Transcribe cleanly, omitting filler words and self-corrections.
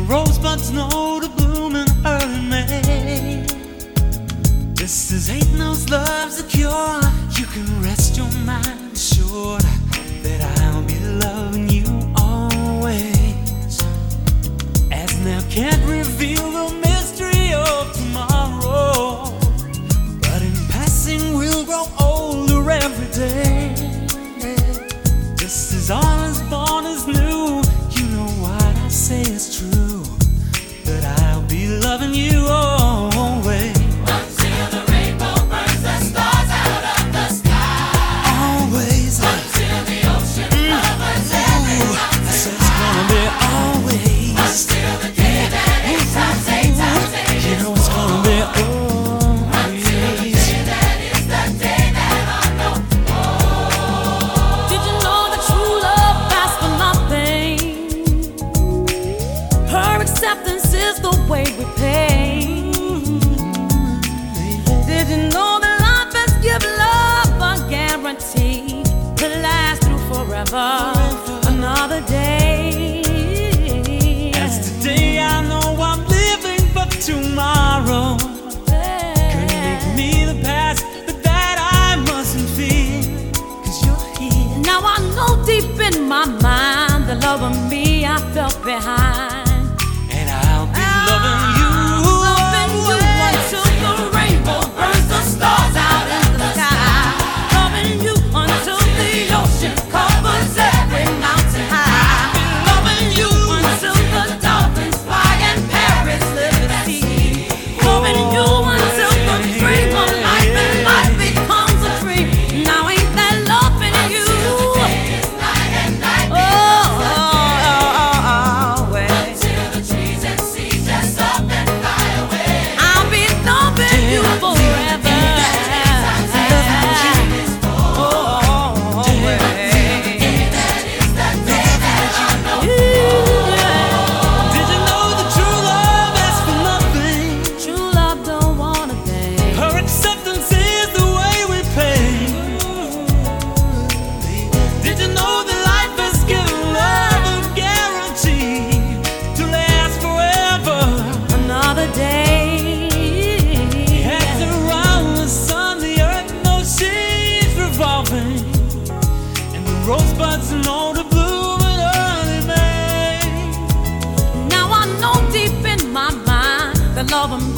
rosebuds know to bloom in early May. This is ain't knows love's a cure. You can rest your mind assured that I'll be loving you always. As now can't reveal the mystery of tomorrow, but in passing we'll grow older every day. Just as all is born is new, you know what I say is true, that I'll be loving you always. Until the rainbow burns the stars out of the sky. Always. Until the ocean covers every mountain. I said it's gonna be always. Until the day that eight times You know it's gonna be always. Until the day that is the day that I know. Did you know that true love asks for nothing? Her acceptance is the way we pay. Did you know that life has given love a guarantee to last through forever? Another day. As today I know I'm living for tomorrow. Couldn't make me the past, but that I mustn't fear, 'cause you're here. Now I know deep in my mind the love of me I felt behind. And I'll be loving you. Loving you until the rainbow burns the stars out in the sky. Loving you until the ocean covers every mountain high. Loving you until the dolphins fly and parrots live at sea. Loving you until the dream of life and life becomes a dream. Now ain't that loving you? Night and night. Always. Till the trees and seas just up and fly away. I'll be loving you forever. Did you know that true love asks for nothing? True love don't want a thing. Her acceptance is the way we pay. Did you know that life has given love a guarantee to last forever? Another day. Heads around the sun, the earth knows she's revolving, and the rosebuds know to bloom in early May. Now I know deep in my mind the love of